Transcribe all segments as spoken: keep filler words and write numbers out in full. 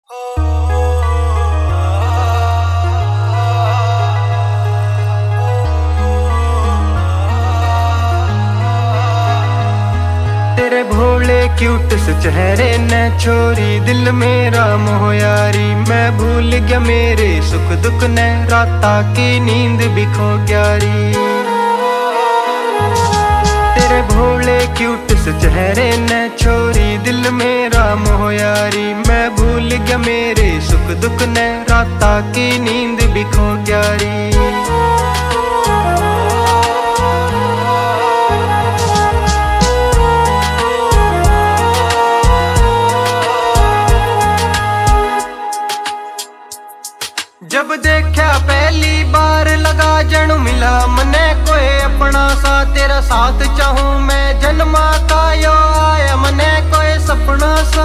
तेरे भोले क्यूट से चेहरे ने छोरी दिल मेरा मोह यारी। मैं भूल गया मेरे सुख दुख ने राता की नींद भी खो ग्यारी। तेरे भोले क्यूट से चेहरे ने छोरी दिल मेरा मोह यारी। मैं भूल गया मेरे सुख दुख ने राता की नींद भी खो ग्यारी। जब देखा पहली बार लगा जणु मिला मने कोई अपना सा। तेरा साथ चाहूं मैं जन्मा का यो आया मने कोई सपना सा।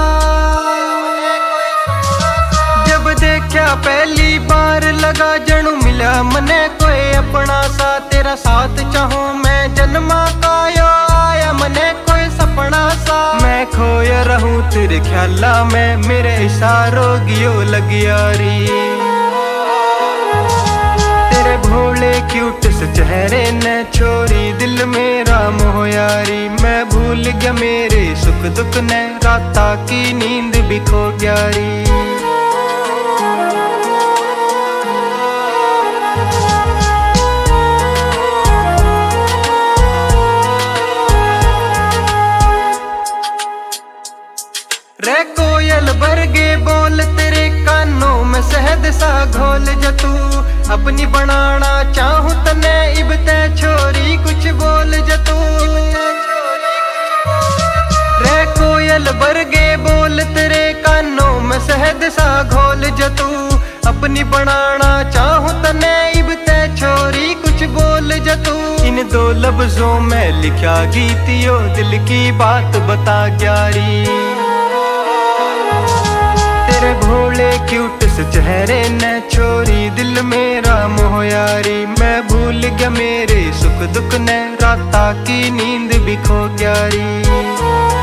जब देखा पहली बार लगा जणु मिला मने कोई अपना सा। तेरा साथ चाहूं मैं जन्मा का यो आया मने कोई सपना सा। मैं खोया रहूं तेरे ख्याला में मेरे इशारों गियो लग यारी। तेरे भोले क्यूट से चेहरे ने छोरी दिल मेरा मोह यारी। मैं भूल गया मेरे सुख दुख ने राता की नींद भी खो ग्यारी। रे कोयल बरगे बोल तेरे कानों में शहद सा घोल जतू। अपनी बनाना चाहूं तने इबते छोरी कुछ बोल जतू। रे कोयल बरगे बोल तेरे कानों में शहद सा घोल जतू। अपनी बनाना चाहूं तने इबते छोरी कुछ बोल जतू। इन दो लफ्जों में लिखा गीतियों दिल की बात बता ग्यारी। तेरे भोले क्यूट से चेहरे ने छोरी दिल मेरा मोह यारी। मैं भूल गया मेरे सुख दुख ने राता की नींद भी खो ग्यारी।